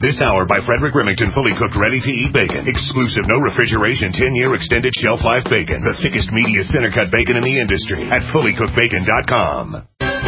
This hour by Frederick Remington, fully cooked, ready-to-eat bacon. Exclusive, no refrigeration, 10-year extended shelf life bacon. The thickest, meatiest, center-cut bacon in the industry at fullycookedbacon.com.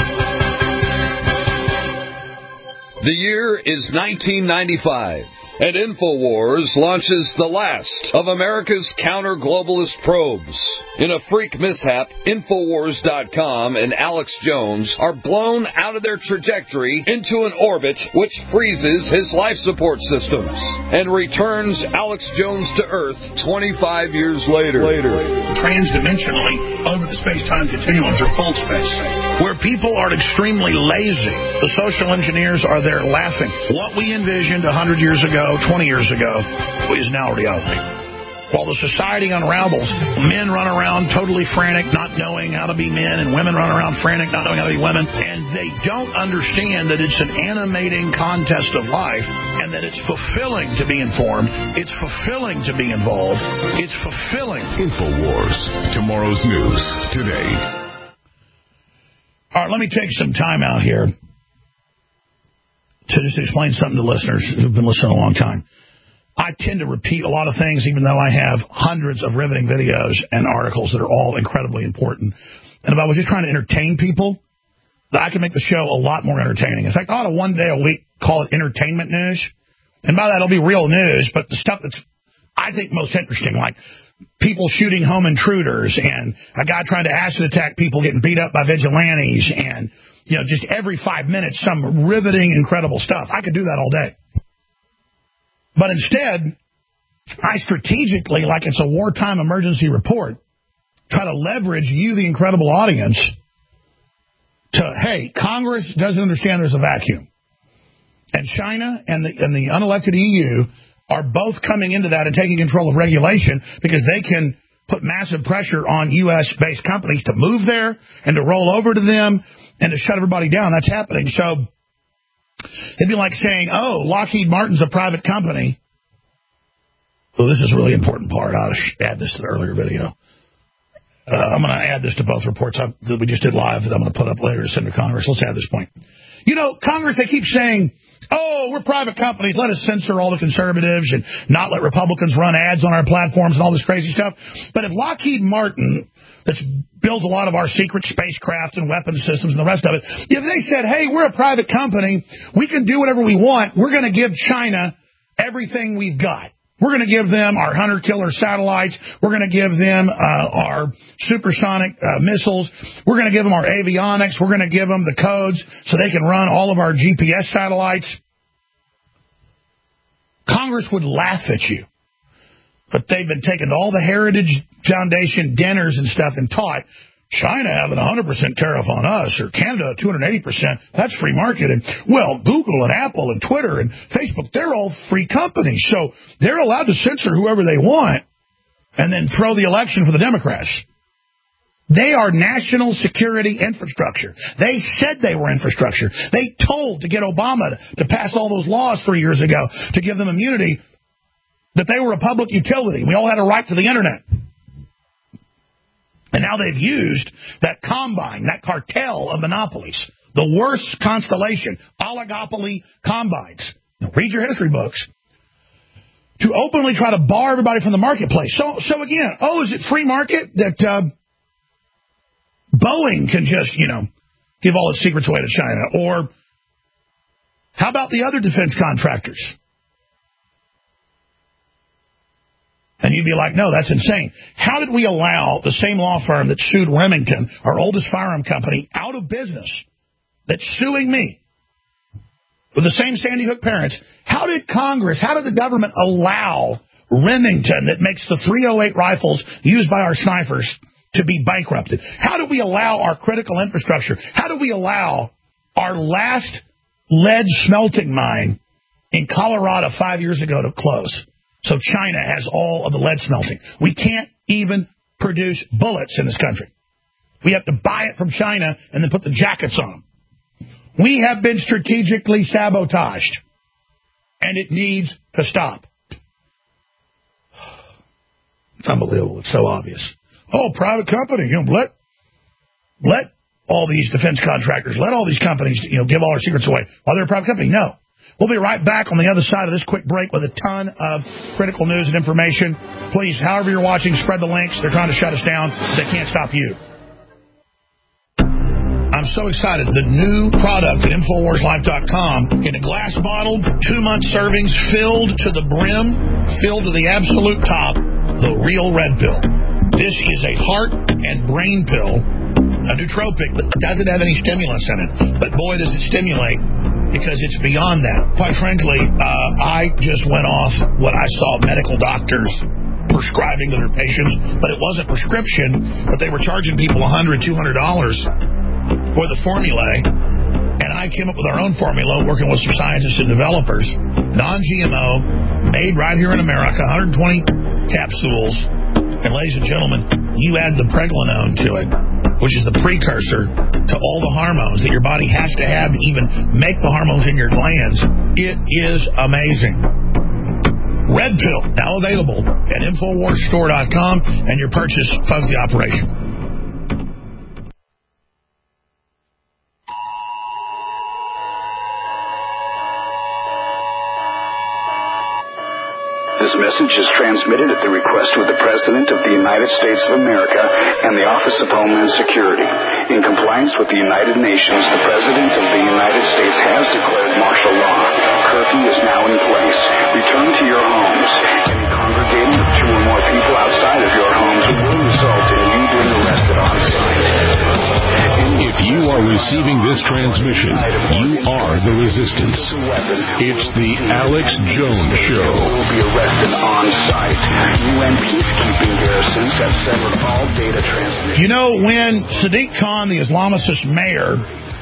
The year is 1995. And InfoWars launches the last of America's counter-globalist probes. In a freak mishap, Infowars.com and Alex Jones are blown out of their trajectory into an orbit which freezes his life support systems and returns Alex Jones to Earth 25 years later. Transdimensionally over the space-time continuum through full space, where people are extremely lazy. The social engineers are there laughing. What we envisioned 100 years ago, 20 years ago, is now reality. While the society unravels, men run around totally frantic, not knowing how to be men, and women run around frantic, not knowing how to be women, and they don't understand that it's an animating contest of life, and that it's fulfilling to be informed, it's fulfilling to be involved, it's fulfilling. InfoWars, tomorrow's news, today. All right, let me take some time out here to just explain something to listeners who've been listening a long time. I tend to repeat a lot of things, even though I have hundreds of riveting videos and articles that are all incredibly important. And if I was just trying to entertain people, I could make the show a lot more entertaining. In fact, I ought to one day a week call it entertainment news. And by that, it'll be real news, but the stuff that's, I think, most interesting, like people shooting home intruders and a guy trying to acid attack people getting beat up by vigilantes and, you know, just every 5 minutes, some riveting, incredible stuff. I could do that all day. But instead, I strategically, like it's a wartime emergency report, try to leverage you, the incredible audience, to, hey, Congress doesn't understand there's a vacuum. And China and the unelected EU are both coming into that and taking control of regulation because they can put massive pressure on U.S.-based companies to move there and to roll over to them and to shut everybody down. That's happening. So it'd be like saying, oh, Lockheed Martin's a private company. Well, this is a really important part. I ought to add this to the earlier video. I'm going to add this to both reports that we just did live that I'm going to put up later to send to Congress. Let's add this point. You know, Congress, they keep saying, oh, we're private companies. Let us censor all the conservatives and not let Republicans run ads on our platforms and all this crazy stuff. But if Lockheed Martin, that's built a lot of our secret spacecraft and weapons systems and the rest of it, if they said, hey, we're a private company, we can do whatever we want, we're going to give China everything we've got. We're going to give them our hunter-killer satellites. We're going to give them our supersonic missiles. We're going to give them our avionics. We're going to give them the codes so they can run all of our GPS satellites. Congress would laugh at you. But they've been taking to all the Heritage Foundation dinners and stuff and taught, China having 100% tariff on us, or Canada 280%, that's free market. And, well, Google and Apple and Twitter and Facebook, they're all free companies. So they're allowed to censor whoever they want and then throw the election for the Democrats. They are national security infrastructure. They said they were infrastructure. They told to get Obama to pass all those laws 3 years ago to give them immunity that they were a public utility. We all had a right to the Internet. And now they've used that combine, that cartel of monopolies, the worst constellation, oligopoly combines. Now, read your history books. To openly try to bar everybody from the marketplace. So again, oh, is it free market that Boeing can just, give all its secrets away to China? Or how about the other defense contractors? And you'd be like, no, that's insane. How did we allow the same law firm that sued Remington, our oldest firearm company, out of business, that's suing me, with the same Sandy Hook parents? How did Congress, how did the government allow Remington, that makes the .308 rifles used by our snipers, to be bankrupted? How did we allow our critical infrastructure? How did we allow our last lead smelting mine in Colorado 5 years ago to close? So China has all of the lead smelting. We can't even produce bullets in this country. We have to buy it from China and then put the jackets on them. We have been strategically sabotaged, and it needs to stop. It's unbelievable. It's so obvious. Oh, private company. Let all these defense contractors, let all these companies, give all our secrets away while they're a private company. No. We'll be right back on the other side of this quick break with a ton of critical news and information. Please, however you're watching, spread the links. They're trying to shut us down. They can't stop you. I'm so excited. The new product at InfoWarsLife.com in a glass bottle, 2-month servings, filled to the brim, filled to the absolute top, the real red pill. This is a heart and brain pill, a nootropic, but doesn't have any stimulants in it. But boy, does it stimulate, because it's beyond that. Quite frankly, I just went off what I saw medical doctors prescribing to their patients, but it wasn't prescription, but they were charging people $100, $200 for the formulae, and I came up with our own formula, working with some scientists and developers, non-GMO, made right here in America, 120 capsules, and ladies and gentlemen, you add the pregnenolone to it, which is the precursor to all the hormones that your body has to have to even make the hormones in your glands. It is amazing. Red Pill, now available at InfoWarsStore.com, and your purchase funds the operation. This message is transmitted at the request of the President of the United States of America and the Office of Homeland Security. In compliance with the United Nations, the President of the United States has declared martial law. Curfew is now in place. Return to your homes. Any congregating of 2 or more people outside of your homes will result in you being arrested on site. If you are receiving this transmission, you are the resistance. It's the Alex Jones Show. Will be arrested on site. UN peacekeeping garrisons have severed all data transmission. You know, when Sadiq Khan, the Islamicist mayor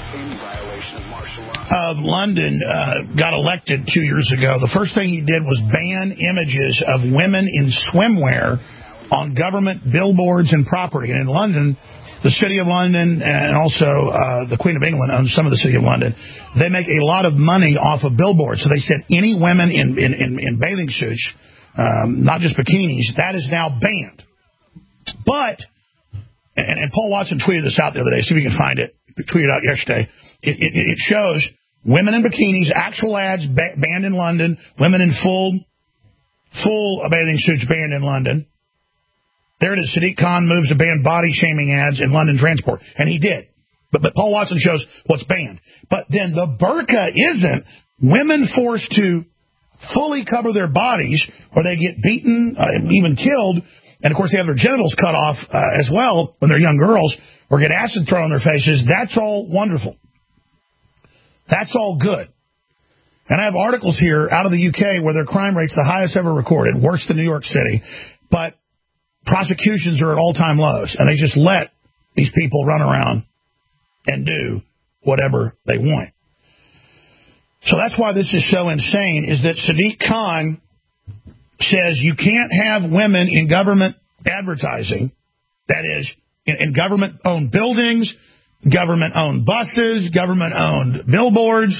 of London, got elected 2 years ago, the first thing he did was ban images of women in swimwear on government billboards and property. And in London, the City of London and also the Queen of England owns some of the City of London. They make a lot of money off of billboards. So they said any women in bathing suits, not just bikinis, that is now banned. But, and Paul Watson tweeted this out the other day, see if you can find it. He tweeted out yesterday. It shows women in bikinis, actual ads banned in London, women in full bathing suits banned in London. There it is. Sadiq Khan moves to ban body-shaming ads in London transport. And he did. But Paul Watson shows what's banned. But then the burqa isn't. Women forced to fully cover their bodies, or they get beaten, even killed. And, of course, they have their genitals cut off as well when they're young girls, or get acid thrown on their faces. That's all wonderful. That's all good. And I have articles here out of the UK where their crime rate's the highest ever recorded, worse than New York City. But prosecutions are at all-time lows, and they just let these people run around and do whatever they want. So that's why this is so insane, is that Sadiq Khan says you can't have women in government advertising, that is, in government-owned buildings, government-owned buses, government-owned billboards.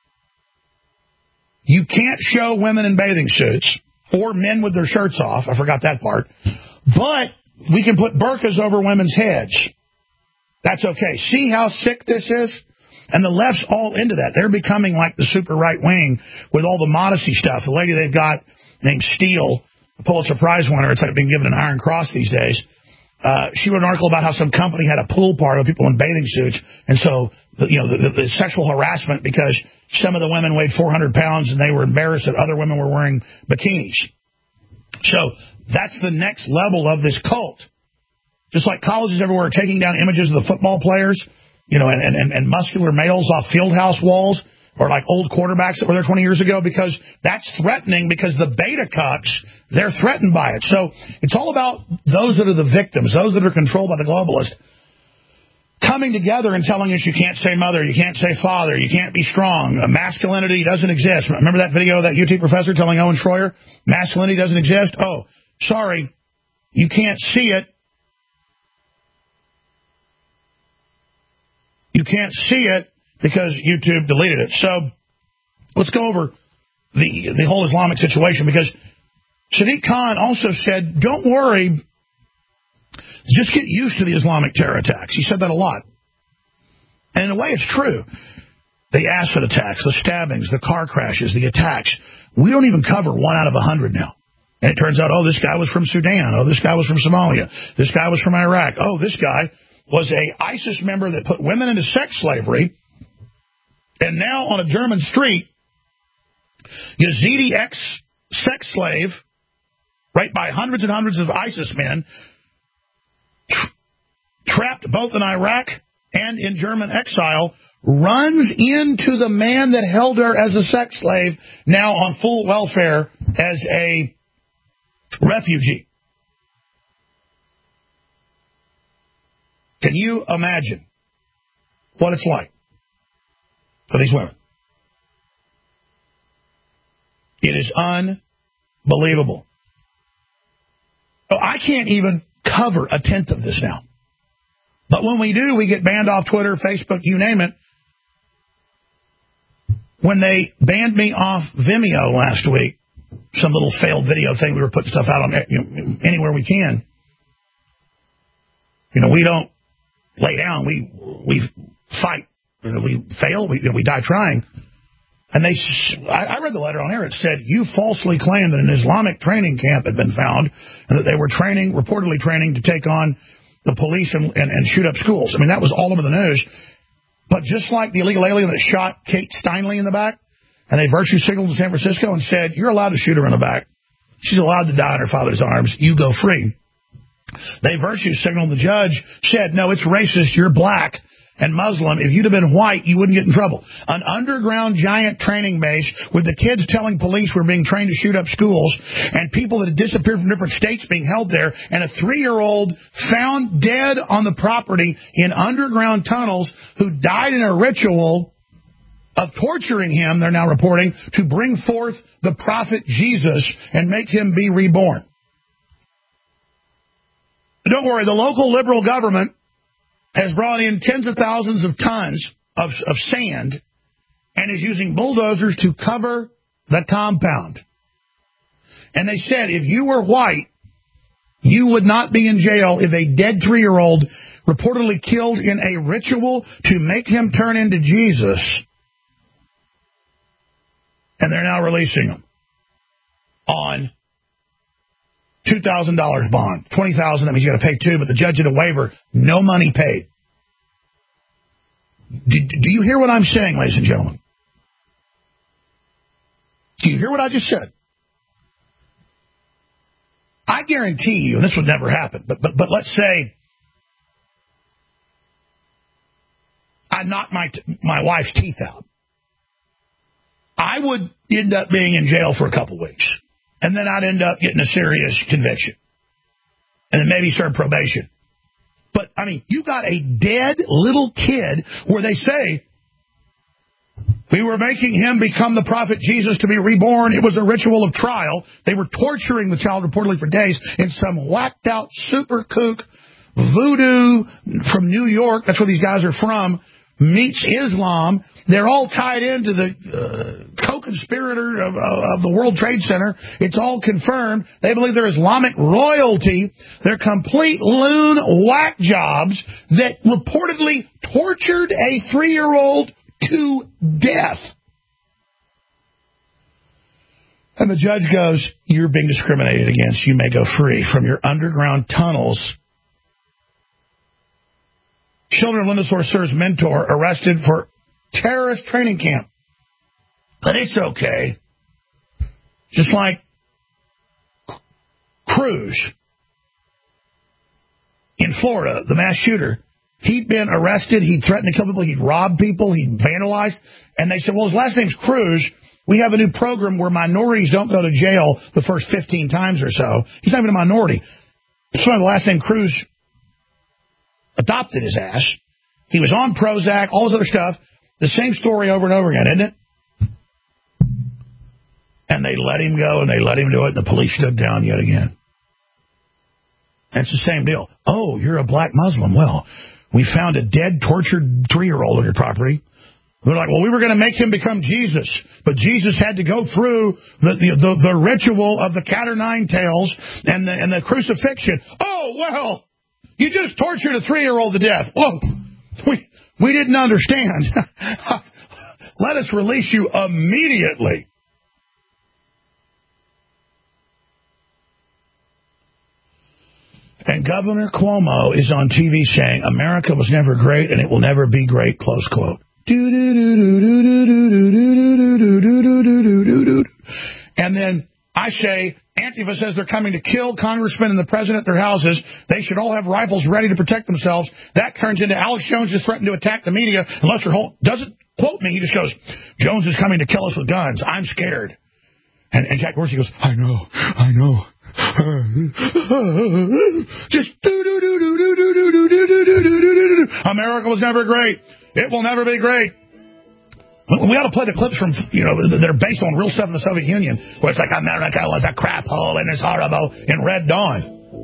You can't show women in bathing suits or men with their shirts off. I forgot that part. But we can put burqas over women's heads. That's okay. See how sick this is? And the left's all into that. They're becoming like the super right wing with all the modesty stuff. The lady they've got named Steele, a Pulitzer Prize winner, it's like being given an Iron Cross these days. She wrote an article about how some company had a pool party with people in bathing suits. And so, the sexual harassment because some of the women weighed 400 pounds and they were embarrassed that other women were wearing bikinis. So that's the next level of this cult. Just like colleges everywhere are taking down images of the football players, and muscular males off field house walls, or like old quarterbacks that were there 20 years ago, because that's threatening, because the beta cucks, they're threatened by it. So it's all about those that are the victims, those that are controlled by the globalists, coming together and telling us you can't say mother, you can't say father, you can't be strong, masculinity doesn't exist. Remember that video of that UT professor telling Owen Schroyer, masculinity doesn't exist? Oh, sorry, you can't see it. You can't see it because YouTube deleted it. So let's go over the whole Islamic situation, because Sadiq Khan also said, don't worry, just get used to the Islamic terror attacks. He said that a lot. And in a way, it's true. the acid attacks, the stabbings, the car crashes, the attacks. We don't even cover 1 out of 100 now. And it turns out, oh, this guy was from Sudan. Oh, this guy was from Somalia. This guy was from Iraq. Oh, this guy was a ISIS member that put women into sex slavery. And now on a German street, Yazidi ex-sex slave, right by hundreds and hundreds of ISIS men, trapped both in Iraq and in German exile, runs into the man that held her as a sex slave, now on full welfare as a refugee. Can you imagine what it's like for these women? It is unbelievable. I can't even cover a tenth of this now. But when we do, we get banned off Twitter, Facebook, you name it. When they banned me off Vimeo last week, some little failed video thing, we were putting stuff out on anywhere we can. We don't lay down. We fight. We fail. We die trying. And I read the letter on air. It said, you falsely claimed that an Islamic training camp had been found and that they were reportedly training to take on the police and shoot up schools. I mean, that was all over the news. But just like the illegal alien that shot Kate Steinle in the back, and they virtue signaled to San Francisco and said, you're allowed to shoot her in the back. She's allowed to die in her father's arms. You go free. They virtue signaled the judge, said, no, it's racist. You're black and Muslim. If you'd have been white, you wouldn't get in trouble. An underground giant training base with the kids telling police we're being trained to shoot up schools, and people that had disappeared from different states being held there, and a 3-year-old found dead on the property in underground tunnels who died in a ritual of torturing him, they're now reporting, to bring forth the prophet Jesus and make him be reborn. Don't worry, the local liberal government has brought in tens of thousands of tons of sand and is using bulldozers to cover the compound. And they said if you were white, you would not be in jail if a dead 3-year-old reportedly killed in a ritual to make him turn into Jesus. And they're now releasing him on $2,000 bond. $20,000, that means you got to pay $2,000, but the judge did a waiver. No money paid. Do you hear what I'm saying, ladies and gentlemen? Do you hear what I just said? I guarantee you, and this would never happen, but let's say I knocked my wife's teeth out. I would end up being in jail for a couple weeks. And then I'd end up getting a serious conviction. And then maybe serve probation. But, I mean, you got a dead little kid where they say, we were making him become the prophet Jesus to be reborn. It was a ritual of trial. They were torturing the child reportedly for days in some whacked out super kook voodoo from New York. That's where these guys are from. Meets Islam. They're all tied into the co-conspirator of the World Trade Center. It's all confirmed. They believe they're Islamic royalty. They're complete loon whack jobs that reportedly tortured a 3-year-old to death. And the judge goes, you're being discriminated against. You may go free from your underground tunnels. Children of Linda Sorcerer's mentor arrested for terrorist training camp. But it's okay. Just like Cruz in Florida, the mass shooter. He'd been arrested. He'd threatened to kill people. He'd robbed people. He'd vandalized. And they said, well, his last name's Cruz. We have a new program where minorities don't go to jail the first 15 times or so. He's not even a minority. So the last name Cruz adopted his ass. He was on Prozac, all this other stuff. The same story over and over again, isn't it? And they let him go, and they let him do it, and the police stood down yet again. And it's the same deal. Oh, you're a black Muslim. Well, we found a dead, tortured 3-year-old on your property. They're like, well, we were going to make him become Jesus, but Jesus had to go through the ritual of the cat o' nine tails and the crucifixion. Oh, well, you just tortured a 3-year-old to death. Whoa, we didn't understand. Let us release you immediately. And Governor Cuomo is on TV saying, America was never great and it will never be great, close quote. And then I say, Antifa says they're coming to kill congressmen and the president at their houses. They should all have rifles ready to protect themselves. That turns into Alex Jones is threatened to attack the media. And Lester Holt doesn't quote me. He just goes, Jones is coming to kill us with guns. I'm scared. And Jack Dorsey goes, I know. Just America was never great. It will never be great. We ought to play the clips from, that are based on real stuff in the Soviet Union, where it's like America was a crap hole and it's horrible in Red Dawn.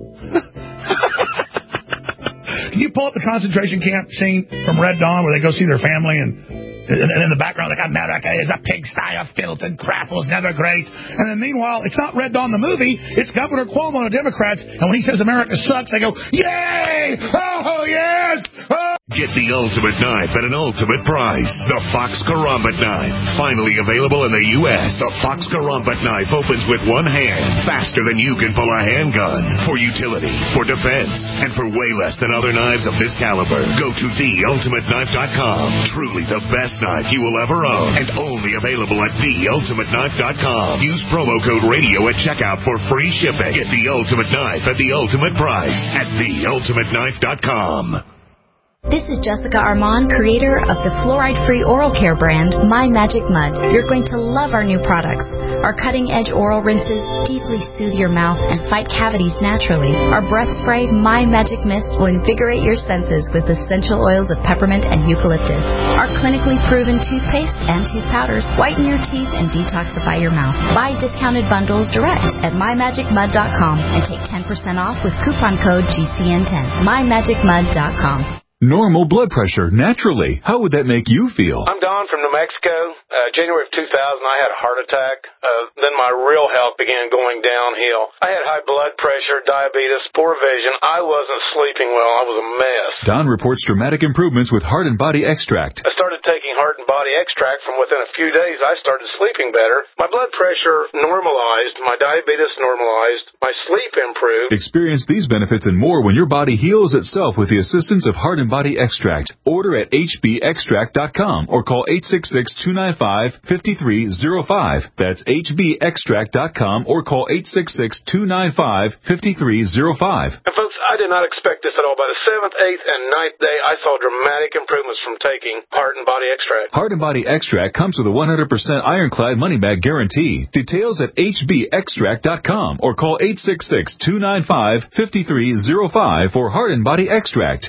Can you pull up the concentration camp scene from Red Dawn where they go see their family and in the background, like, America is a pigsty of filth and crap, was never great. And then meanwhile, it's not Red Dawn the movie, it's Governor Cuomo and the Democrats, and when he says America sucks, they go, yay! Oh, yes! Oh! Get the ultimate knife at an ultimate price. The Fox Karambit knife. Finally available in the U.S. The Fox Karambit knife opens with one hand, faster than you can pull a handgun. For utility, for defense, and for way less than other knives of this caliber. Go to theultimateknife.com. Truly the best knife you will ever own. And only available at theultimateknife.com. Use promo code radio at checkout for free shipping. Get the ultimate knife at the ultimate price at theultimateknife.com. This is Jessica Armand, creator of the fluoride-free oral care brand, My Magic Mud. You're going to love our new products. Our cutting-edge oral rinses deeply soothe your mouth and fight cavities naturally. Our breath spray, My Magic Mist, will invigorate your senses with essential oils of peppermint and eucalyptus. Our clinically proven toothpaste and tooth powders whiten your teeth and detoxify your mouth. Buy discounted bundles direct at mymagicmud.com and take 10% off with coupon code GCN10. mymagicmud.com. Normal blood pressure, naturally. How would that make you feel? I'm Don from New Mexico. January of 2000, I had a heart attack. Then my real health began going downhill. I had high blood pressure, diabetes, poor vision. I wasn't sleeping well. I was a mess. Don reports dramatic improvements with Heart and Body Extract. I started taking Heart and Body Extract. From within a few days, I started sleeping better. My blood pressure normalized. My diabetes normalized. My sleep improved. Experience these benefits and more when your body heals itself with the assistance of Heart and Body Extract. Order at hbextract.com or call 866-295-5305. That's hbextract.com or call 866-295-5305. And folks, I did not expect this at all. By the 7th, 8th, and 9th day, I saw dramatic improvements from taking Heart and Body Extract. Heart and Body Extract comes with a 100% ironclad money-back guarantee. Details at hbextract.com or call 866-295-5305 for Heart and Body Extract.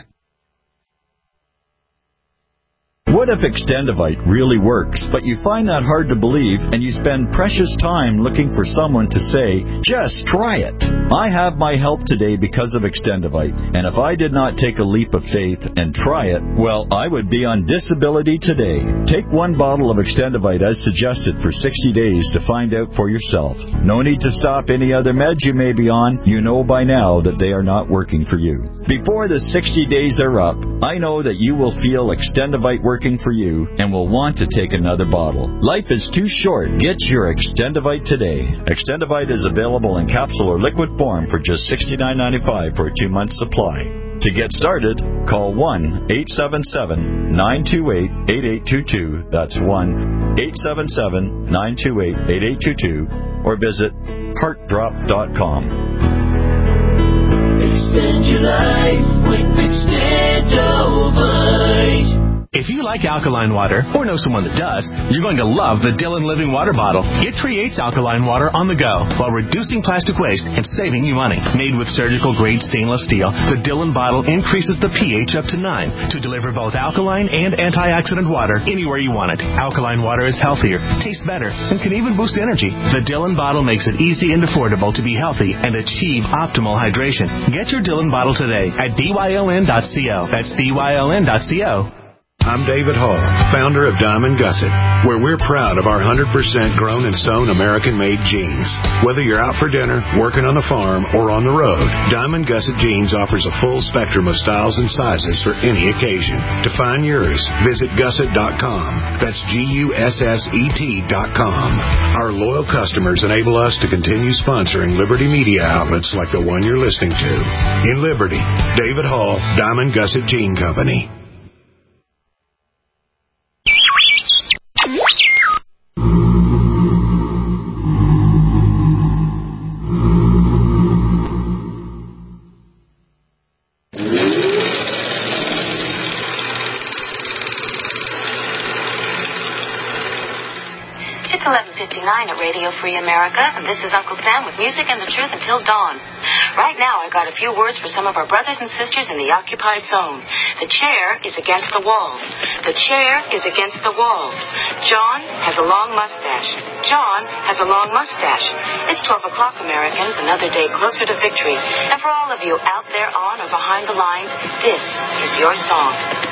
What if Extendivite really works, but you find that hard to believe and you spend precious time looking for someone to say, just try it? I have my help today because of Extendivite, and if I did not take a leap of faith and try it, well, I would be on disability today. Take one bottle of Extendivite as suggested for 60 days to find out for yourself. No need to stop any other meds you may be on. You know by now that they are not working for you. Before the 60 days are up, I know that you will feel Extendivite working for you and will want to take another bottle. Life is too short. Get your Extendivite today. Extendivite is available in capsule or liquid form for just $69.95 for a 2-month supply. To get started, call 1-877-928-8822. That's 1-877-928-8822 or visit heartdrop.com. Extend your life with Extendivite. If you like alkaline water, or know someone that does, you're going to love the Dillon Living Water Bottle. It creates alkaline water on the go while reducing plastic waste and saving you money. Made with surgical-grade stainless steel, the Dillon bottle increases the pH up to 9 to deliver both alkaline and antioxidant water anywhere you want it. Alkaline water is healthier, tastes better, and can even boost energy. The Dillon bottle makes it easy and affordable to be healthy and achieve optimal hydration. Get your Dillon bottle today at dyln.co. That's dyln.co. I'm David Hall, founder of Diamond Gusset, where we're proud of our 100% grown and sewn American-made jeans. Whether you're out for dinner, working on the farm, or on the road, Diamond Gusset Jeans offers a full spectrum of styles and sizes for any occasion. To find yours, visit gusset.com. That's GUSSET.com. Our loyal customers enable us to continue sponsoring Liberty media outlets like the one you're listening to. In Liberty, David Hall, Diamond Gusset Jean Company. It's 11:59 at Radio Free America, and this is Uncle Sam with music and the truth until dawn. Right now, I got a few words for some of our brothers and sisters in the occupied zone. The chair is against the wall. The chair is against the wall. John has a long mustache. John has a long mustache. It's 12 o'clock, Americans, another day closer to victory. And for all of you out there on or behind the lines, this is your song.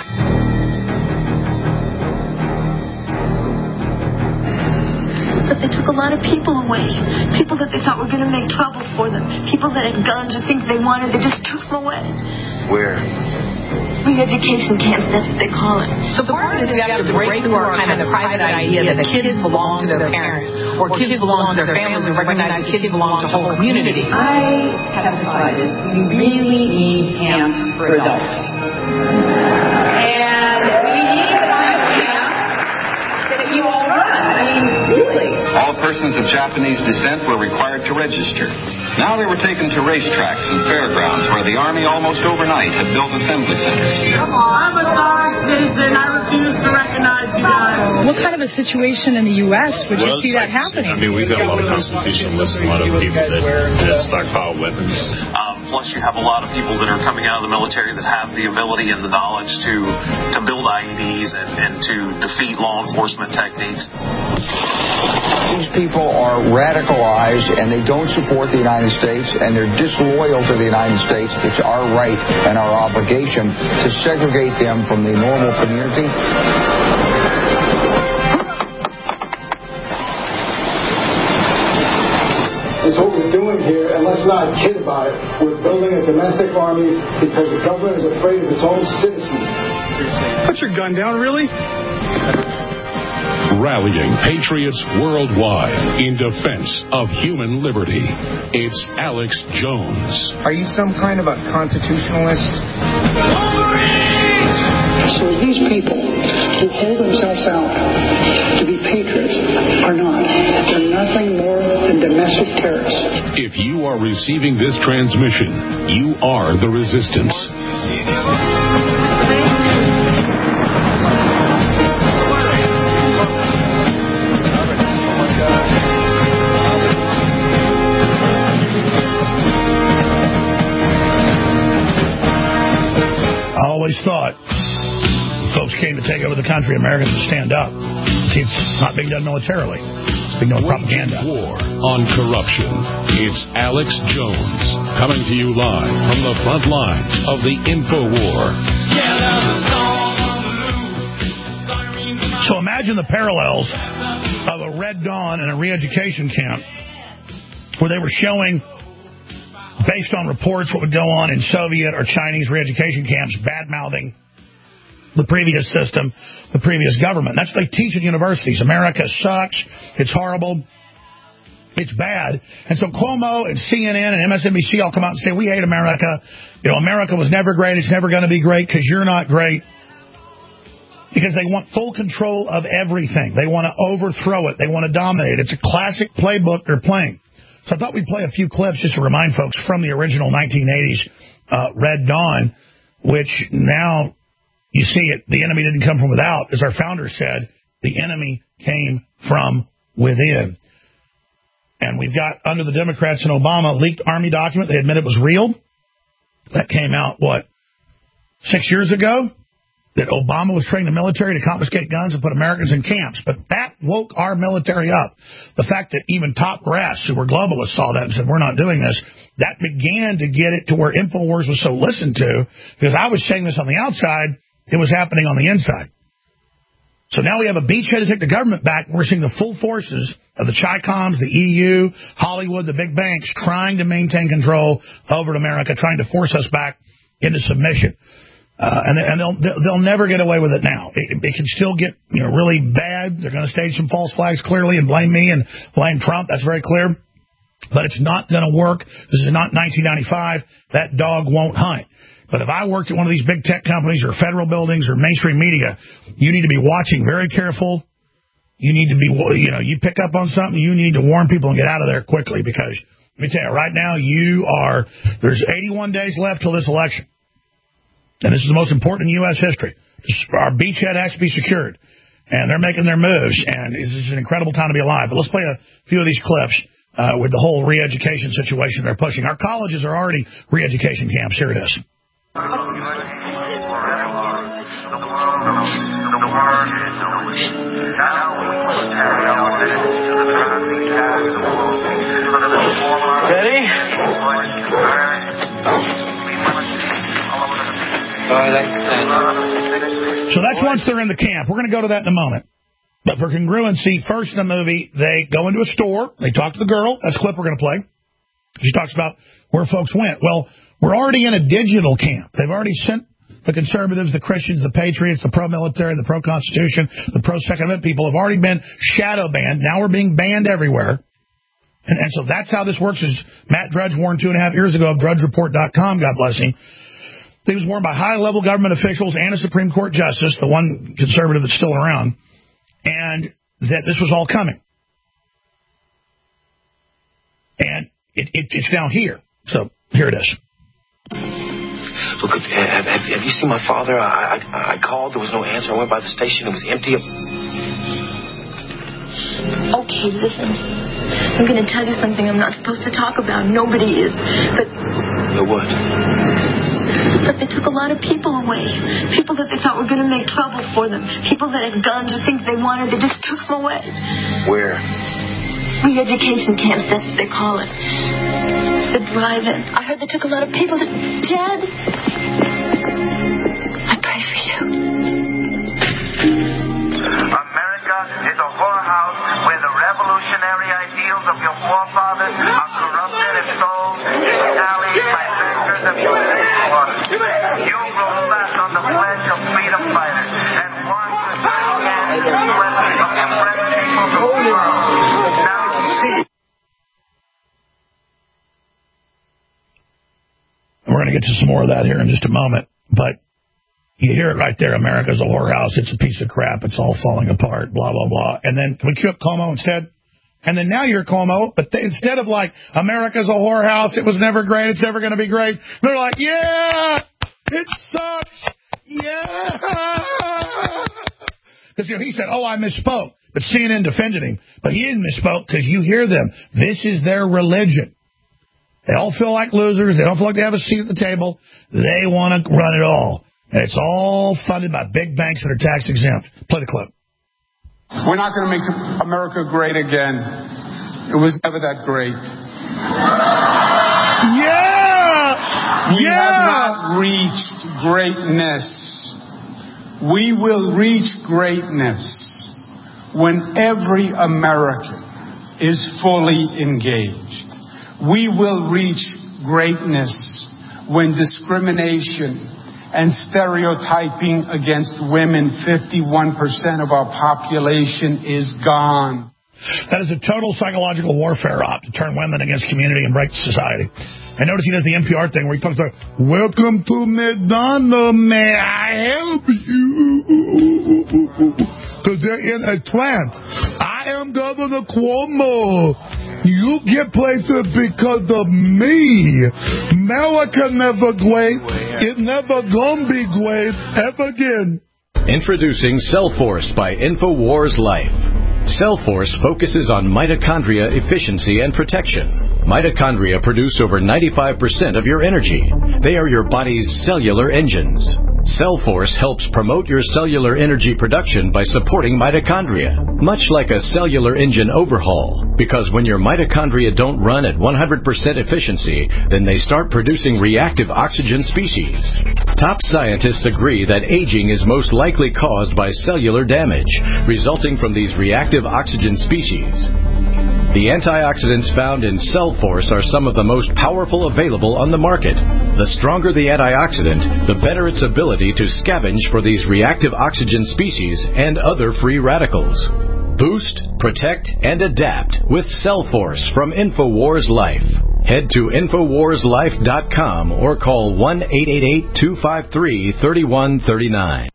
But they took a lot of people away. People that they thought were going to make trouble for them. People that had guns or things they wanted, they just took them away. Where? Re-education camps, that's what they call it. So part of it is we have to break through our kind of private idea that kids belong to their parents, or kids belong to their families, and recognize that kids belong to whole communities. I have decided we really need camps for adults. And we need the kind of camps that you all run. I mean, really. All persons of Japanese descent were required to register. Now they were taken to racetracks and fairgrounds where the Army almost overnight had built assembly centers. Come on. I'm a sorry citizen. I refuse to recognize you guys. What kind of a situation in the U.S. would you see that happening? I mean, we've got a lot of constitutionalists and a lot of people that stockpile weapons. Plus, you have a lot of people that are coming out of the military that have the ability and the knowledge to build IEDs and to defeat law enforcement techniques. These people are radicalized and they don't support the United States and they're disloyal to the United States. It's our right and our obligation to segregate them from the normal community. That's what we're doing here, and let's not kid about it. We're building a domestic army because the government is afraid of its own citizens. Put your gun down, really? Rallying patriots worldwide in defense of human liberty. It's Alex Jones. Are you some kind of a constitutionalist? So these people who hold themselves out to be patriots are not. They're nothing more than domestic terrorists. If you are receiving this transmission, you are the resistance. I always thought folks came to take over the country, Americans would stand up. See, it's not being done militarily. It's being done with propaganda. War on corruption. It's Alex Jones coming to you live from the front lines of the InfoWar. So imagine the parallels of a Red Dawn and a re-education camp where they were showing, based on reports, what would go on in Soviet or Chinese re-education camps, bad-mouthing the previous system, the previous government. That's what they teach at universities. America sucks. It's horrible. It's bad. And so Cuomo and CNN and MSNBC all come out and say, we hate America. You know, America was never great. It's never going to be great because you're not great. Because they want full control of everything. They want to overthrow it. They want to dominate. It's a classic playbook they're playing. So I thought we'd play a few clips just to remind folks from the original 1980s Red Dawn, which now you see it. The enemy didn't come from without. As our founder said, the enemy came from within. And we've got, under the Democrats and Obama, leaked Army document. They admit it was real. That came out, 6 years ago? That Obama was training the military to confiscate guns and put Americans in camps. But that woke our military up. The fact that even top brass, who were globalists, saw that and said, we're not doing this, that began to get it to where InfoWars was so listened to. Because I was saying this on the outside, it was happening on the inside. So now we have a beachhead to take the government back. We're seeing the full forces of the Chi-Coms, the EU, Hollywood, the big banks trying to maintain control over America, trying to force us back into submission. And they'll never get away with it now. It can still get really bad. They're going to stage some false flags clearly and blame me and blame Trump. That's very clear. But it's not going to work. This is not 1995. That dog won't hunt. But if I worked at one of these big tech companies or federal buildings or mainstream media, you need to be watching very careful. You need to be, you pick up on something, you need to warn people and get out of there quickly, because let me tell you, right now there's 81 days left till this election. And this is the most important in U.S. history. Our beachhead has to be secured. And they're making their moves, and this is an incredible time to be alive. But let's play a few of these clips with the whole re-education situation they're pushing. Our colleges are already re-education camps. Here it is. Ready? So that's once they're in the camp. We're going to go to that in a moment. But for congruency, first in the movie, they go into a store. They talk to the girl. That's a clip we're going to play. She talks about where folks went. Well, we're already in a digital camp. They've already sent the conservatives, the Christians, the patriots, the pro-military, the pro-constitution, the pro-Second Amendment people have already been shadow banned. Now we're being banned everywhere. And so that's how this works, as Matt Drudge warned 2.5 years ago of DrudgeReport.com, God bless him. He was warned by high-level government officials and a Supreme Court justice, the one conservative that's still around, and that this was all coming. And it's down here. So here it is. Look, have you seen my father? I called. There was no answer. I went by the station. It was empty. Okay, listen. I'm going to tell you something I'm not supposed to talk about. Nobody is. But what? But they took a lot of people away. People that they thought were going to make trouble for them. People that had guns or things they wanted. They just took them away. Where? Re-education camps, that's what they call it. The drive-in. I heard they took a lot of people to... Jed, I pray for you. America is a whorehouse where the revolutionary ideals of your forefathers are corrupted and sold in alleys by bankers and headquarters. You grow fat on the flesh of freedom fighters and want to turn again the weapons of oppressed peoples of the world. We're going to get to some more of that here in just a moment. But you hear it right there. America's a whorehouse. It's a piece of crap. It's all falling apart, blah, blah, blah. And then can we cue up Cuomo instead? And then now you're Cuomo, but instead of like, America's a whorehouse, it was never great, it's never going to be great, they're like, yeah, it sucks. Yeah. Because, he said, I misspoke. But CNN defended him. But he didn't misspoke because you hear them. This is their religion. They all feel like losers. They don't feel like they have a seat at the table. They want to run it all. And it's all funded by big banks that are tax exempt. Play the clip. We're not going to make America great again. It was never that great. Yeah! We have not reached greatness. We will reach greatness when every American is fully engaged. We will reach greatness when discrimination and stereotyping against women, 51% of our population, is gone. That is a total psychological warfare op to turn women against community and break society. And notice he does the NPR thing where he talks about, welcome to McDonald's, may I help you? Because they're in a trance. I am Governor Cuomo. You get places because of me. America never great. It never gonna be great ever again. Introducing Cellforce by InfoWars Life. Cellforce focuses on mitochondria efficiency and protection. Mitochondria produce over 95% of your energy. They are your body's cellular engines. Cellforce helps promote your cellular energy production by supporting mitochondria, much like a cellular engine overhaul, because when your mitochondria don't run at 100% efficiency, then they start producing reactive oxygen species. Top scientists agree that aging is most likely caused by cellular damage, resulting from these reactive oxygen species. The antioxidants found in Cellforce are some of the most powerful available on the market. The stronger the antioxidant, the better its ability to scavenge for these reactive oxygen species and other free radicals. Boost, protect, and adapt with Cellforce from InfoWars Life. Head to InfoWarsLife.com or call 1-888-253-3139.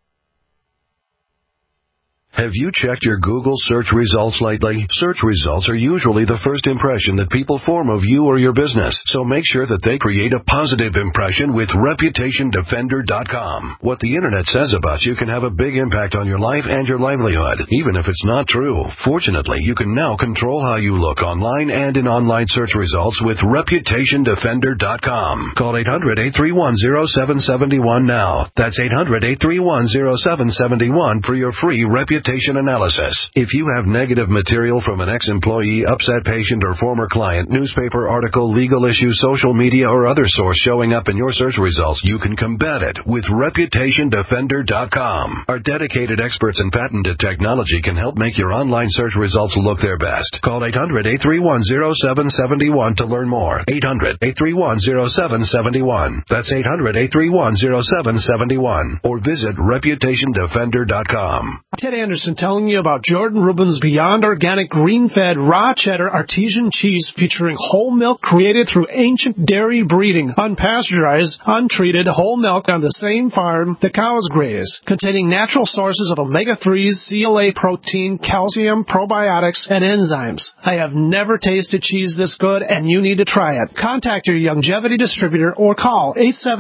Have you checked your Google search results lately? Search results are usually the first impression that people form of you or your business, so make sure that they create a positive impression with ReputationDefender.com. What the Internet says about you can have a big impact on your life and your livelihood, even if it's not true. Fortunately, you can now control how you look online and in online search results with ReputationDefender.com. Call 800-831-0771 now. That's 800-831-0771 for your free reputation analysis. If you have negative material from an ex-employee, upset patient, or former client, newspaper article, legal issue, social media, or other source showing up in your search results, you can combat it with ReputationDefender.com. Our dedicated experts in patented technology can help make your online search results look their best. Call 800-831-0771 to learn more. 800-831-0771. That's 800-831-0771. Or visit ReputationDefender.com. Ted Anderson telling you about Jordan Rubin's Beyond Organic Green-Fed Raw Cheddar Artesian Cheese featuring whole milk created through ancient dairy breeding, unpasteurized, untreated whole milk on the same farm the cows graze, containing natural sources of omega-3s, CLA protein, calcium, probiotics, and enzymes. I have never tasted cheese this good, and you need to try it. Contact your Longevity distributor or call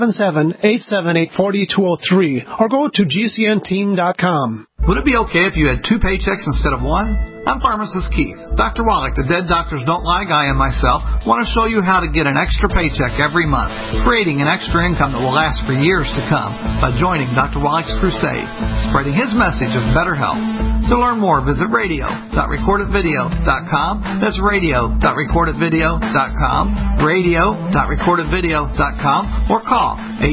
877-878-4203 or go to GCNteam.com. Would it be okay if you had two paychecks instead of one? I'm pharmacist Keith. Dr. Wallach, the Dead Doctors Don't Lie guy, and myself want to show you how to get an extra paycheck every month, creating an extra income that will last for years to come by joining Dr. Wallach's crusade, spreading his message of better health. To learn more, visit radio.recordedvideo.com. That's radio.recordedvideo.com, radio.recordedvideo.com, or call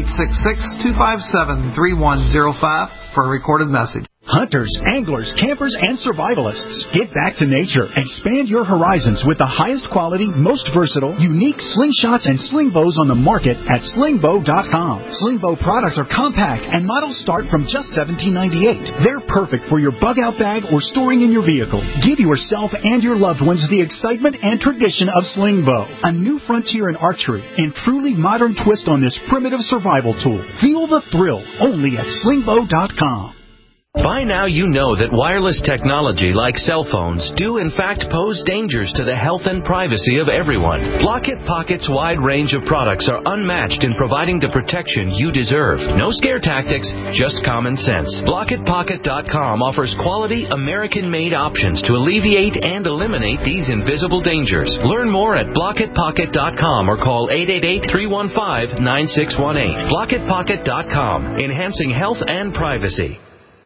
866-257-3105 for a recorded message. Hunters, anglers, campers, and survivalists, get back to nature. Expand your horizons with the highest quality, most versatile, unique slingshots and sling bows on the market at slingbow.com. Slingbow products are compact and models start from just $17.98. They're perfect for your bug-out bag or storing in your vehicle. Give yourself and your loved ones the excitement and tradition of Slingbow, a new frontier in archery and truly modern twist on this primitive survival tool. Feel the thrill only at slingbow.com. By now you know that wireless technology like cell phones do in fact pose dangers to the health and privacy of everyone. Block-It Pocket's wide range of products are unmatched in providing the protection you deserve. No scare tactics, just common sense. BlockItPocket.com offers quality American-made options to alleviate and eliminate these invisible dangers. Learn more at BlockItPocket.com or call 888-315-9618. BlockItPocket.com, enhancing health and privacy.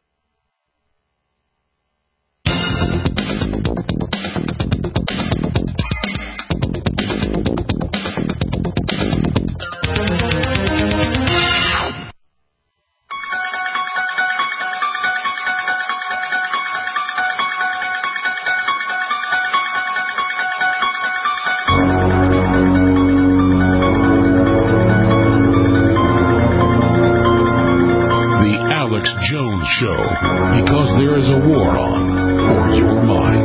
Show, because there is a war on for your mind.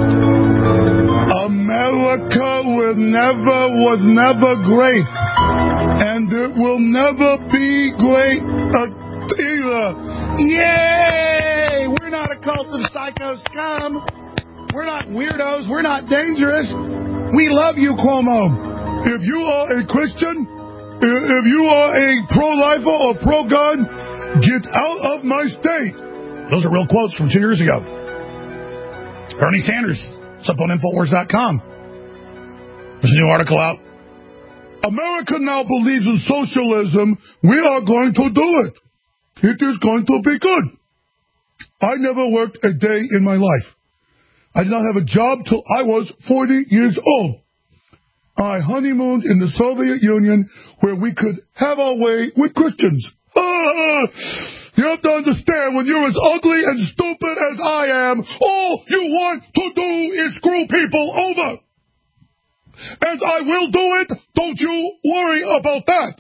America was never great, and it will never be great either. Yay! We're not a cult of psycho scum. We're not weirdos. We're not dangerous. We love you, Cuomo. If you are a Christian, if you are a pro-lifer or pro-gun, get out of my state. Those are real quotes from 2 years ago. Bernie Sanders. It's up on Infowars.com. There's a new article out. America now believes in socialism. We are going to do it. It is going to be good. I never worked a day in my life. I did not have a job till I was 40 years old. I honeymooned in the Soviet Union where we could have our way with Christians. You have to understand, when you're as ugly and stupid as I am, all you want to do is screw people over. And I will do it. Don't you worry about that.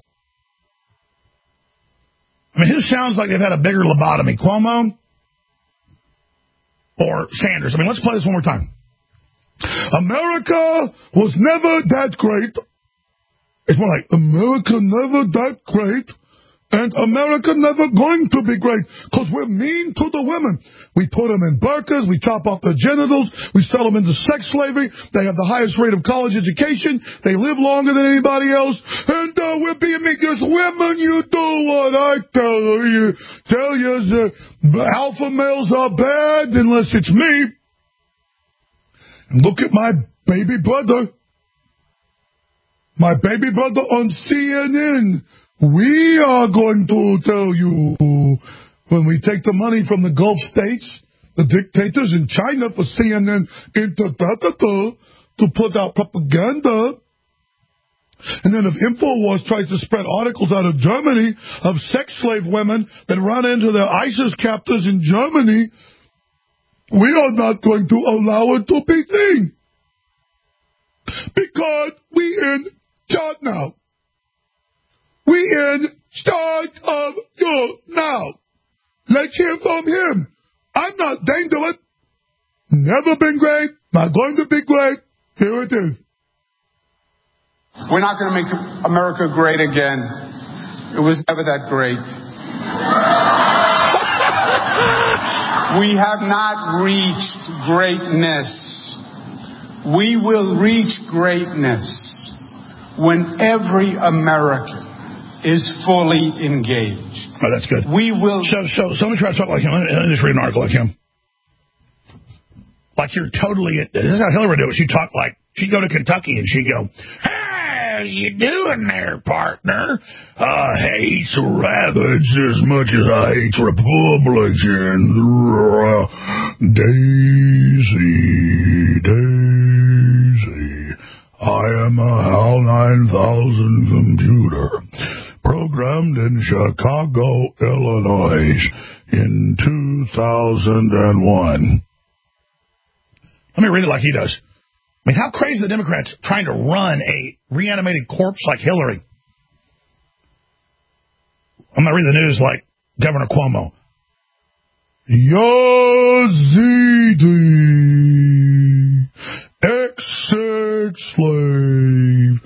I mean, who sounds like they've had a bigger lobotomy, Cuomo or Sanders? I mean, let's play this one more time. America was never that great. It's more like, America never that great. And America never going to be great because we're mean to the women. We put them in burqas, we chop off their genitals, we sell them into sex slavery. They have the highest rate of college education. They live longer than anybody else. And we're being mean. Because women, you do what I tell you. Alpha males are bad unless it's me. And look at my baby brother. My baby brother on CNN. We are going to tell you, when we take the money from the Gulf states, the dictators in China for CNN to put out propaganda. And then if InfoWars tries to spread articles out of Germany of sex slave women that run into their ISIS captors in Germany, we are not going to allow it to be seen. Because we in charge now. We in charge of you now. Let's hear from him. I'm not dangerous. Never been great. Not going to be great. Here it is. We're not going to make America great again. It was never that great. We have not reached greatness. We will reach greatness when every American is fully engaged. Oh, that's good. We will. So let me try to talk like him. Let me just read an article like him. Like you're totally. This is how Hillary do it. She'd talk like she'd go to Kentucky and she'd go, "How you doing there, partner? I hate rabbits as much as I hate Republicans. Daisy. I am a HAL 9000 computer. Programmed in Chicago, Illinois in 2001. Let me read it like he does. I mean, how crazy are the Democrats trying to run a reanimated corpse like Hillary? I'm going to read the news like Governor Cuomo. Yazidi, ex-sex slave,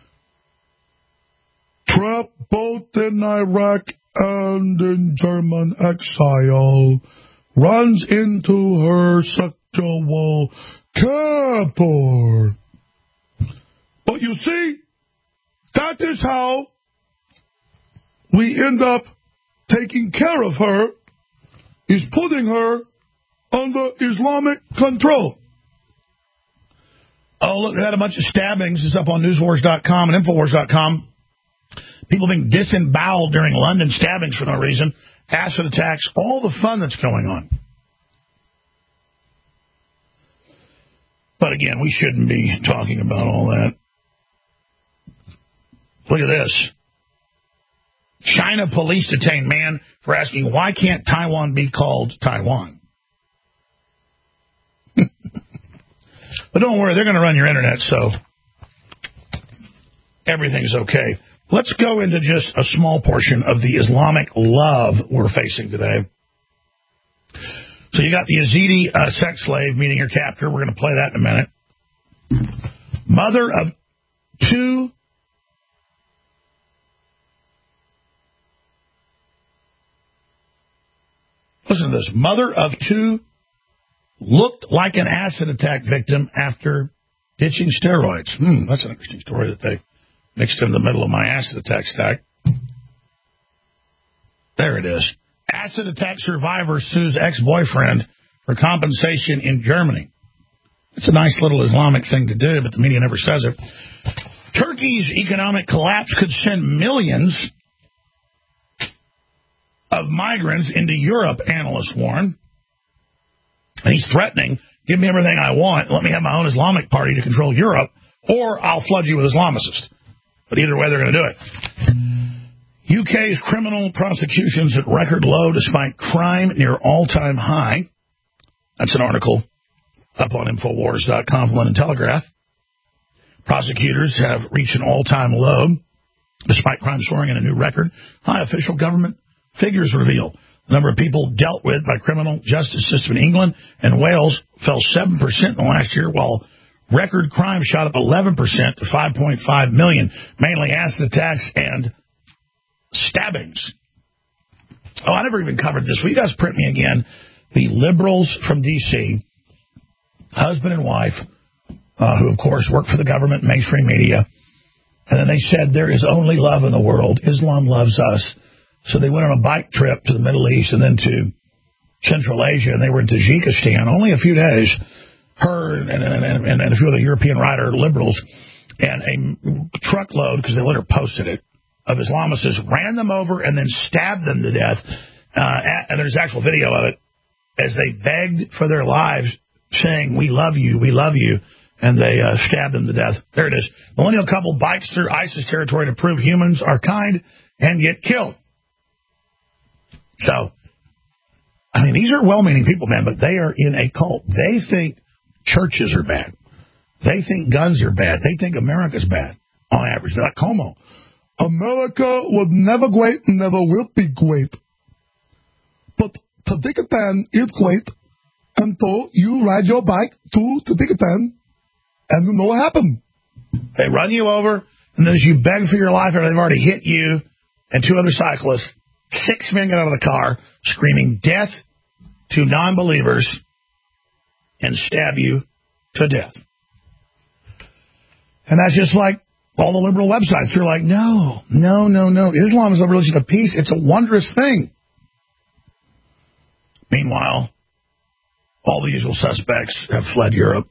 trapped both in Iraq and in German exile, runs into her sexual captor. But you see, that is how we end up taking care of her, is putting her under Islamic control. Oh, look, they had a bunch of stabbings. It's up on newswars.com and Infowars.com. People being disemboweled during London stabbings for no reason. Acid attacks, all the fun that's going on. But again, we shouldn't be talking about all that. Look at this. China police detain man for asking, why can't Taiwan be called Taiwan? But don't worry, they're going to run your internet, so everything's okay. Let's go into just a small portion of the Islamic love we're facing today. So you got the Yazidi sex slave meeting her captor. We're going to play that in a minute. Mother of two listen to this. Mother of two looked like an acid attack victim after ditching steroids. That's an interesting story that they mixed in the middle of my acid attack stack. There it is. Acid attack survivor sues ex-boyfriend for compensation in Germany. It's a nice little Islamic thing to do, but the media never says it. Turkey's economic collapse could send millions of migrants into Europe, analysts warn. And he's threatening, give me everything I want, let me have my own Islamic party to control Europe, or I'll flood you with Islamicists. But either way, they're going to do it. UK's criminal prosecutions at record low despite crime near all-time high. That's an article up on Infowars.com from London Telegraph. Prosecutors have reached an all-time low despite crime soaring in a new record. High official government figures reveal the number of people dealt with by criminal justice system in England and Wales fell 7% in the last year, while record crime shot up 11% to 5.5 million, mainly acid attacks and stabbings. Oh, I never even covered this. Will you guys print me again the liberals from D.C., husband and wife, who, of course, work for the government, mainstream media, and then they said there is only love in the world. Islam loves us. So they went on a bike trip to the Middle East and then to Central Asia, and they were in Tajikistan only a few days. Her and a few of the European rider liberals and a truckload, because they later posted it, of Islamicists ran them over and then stabbed them to death. And there's actual video of it as they begged for their lives, saying, we love you, and they stabbed them to death. There it is. Millennial couple bikes through ISIS territory to prove humans are kind and get killed. So, I mean, these are well-meaning people, man, but they are in a cult. They think churches are bad. They think guns are bad. They think America's bad, on average. They're like Como. America was never great, never will be great. But Tajikistan is great. And so you ride your bike to Tajikistan, and you know what happened. They run you over, and then as you beg for your life, they've already hit you and two other cyclists. 6 men get out of the car screaming death to non-believers and stab you to death. And that's just like all the liberal websites. They're like, no. Islam is a religion of peace. It's a wondrous thing. Meanwhile, all the usual suspects have fled Europe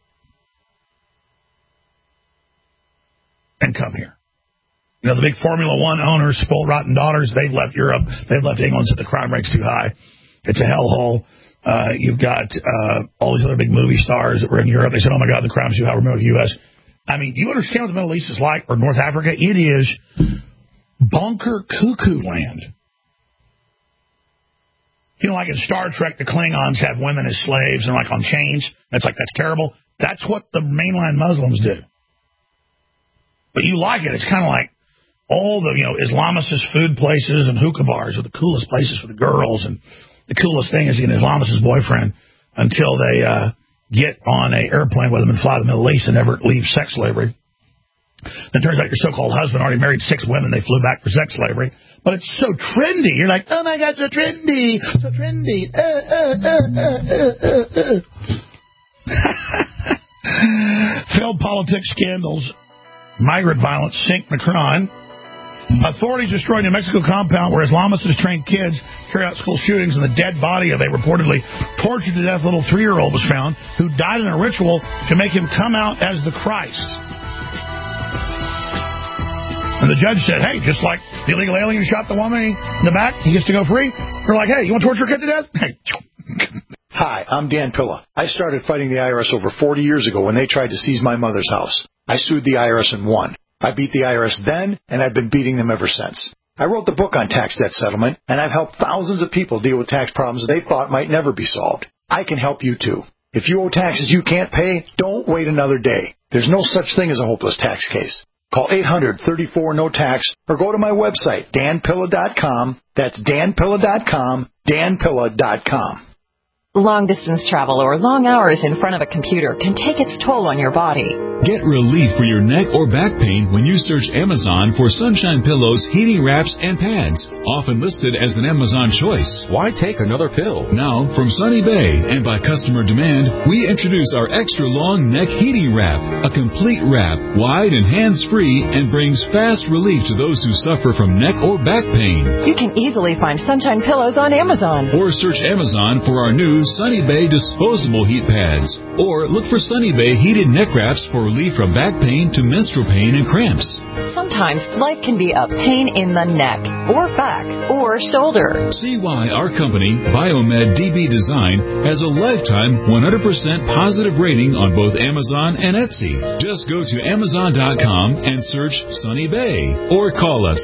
and come here. You know, the big Formula One owners, spoiled rotten daughters, they've left Europe. They've left England, so the crime rate's too high. It's a hellhole. You've got all these other big movie stars that were in Europe. They said, oh, my God, the crime's too high. We're moving to the U.S. I mean, do you understand what the Middle East is like, or North Africa? It is bunker cuckoo land. You know, like in Star Trek, the Klingons have women as slaves and like on chains. That's terrible. That's what the mainline Muslims do. But you like it. It's kind of like all the, Islamicist food places and hookah bars are the coolest places for the girls, and the coolest thing is an Islamicist boyfriend until they get on an airplane with them and fly to the Middle East and never leave sex slavery. Then it turns out your so-called husband already married 6 women. They flew back for sex slavery. But it's so trendy. You're like, oh, my God, so trendy. So trendy. Failed politics scandals. Migrant violence sink Macron. Authorities destroyed New Mexico compound where Islamicists trained kids carry out school shootings, and the dead body of a reportedly tortured to death little 3-year-old was found, who died in a ritual to make him come out as the Christ. And the judge said, hey, just like the illegal alien who shot the woman in the back, he gets to go free. They're like, hey, you want to torture a kid to death? Hey. Hi, I'm Dan Pilla. I started fighting the IRS over 40 years ago when they tried to seize my mother's house. I sued the IRS and won. I beat the IRS then, and I've been beating them ever since. I wrote the book on tax debt settlement, and I've helped thousands of people deal with tax problems they thought might never be solved. I can help you, too. If you owe taxes you can't pay, don't wait another day. There's no such thing as a hopeless tax case. Call 800-34-NO-TAX or go to my website, danpilla.com. That's danpilla.com, danpilla.com. Long-distance travel or long hours in front of a computer can take its toll on your body. Get relief for your neck or back pain when you search Amazon for Sunshine Pillows, heating wraps, and pads, often listed as an Amazon choice. Why take another pill? Now, from Sunny Bay and by customer demand, we introduce our extra-long neck heating wrap, a complete wrap, wide and hands-free, and brings fast relief to those who suffer from neck or back pain. You can easily find Sunshine Pillows on Amazon. Or search Amazon for our new to Sunny Bay disposable heat pads, or look for Sunny Bay heated neck wraps for relief from back pain to menstrual pain and cramps. Sometimes life can be a pain in the neck, or back, or shoulder. See why our company, Biomed DB Design, has a lifetime 100% positive rating on both Amazon and Etsy. Just go to Amazon.com and search Sunny Bay, or call us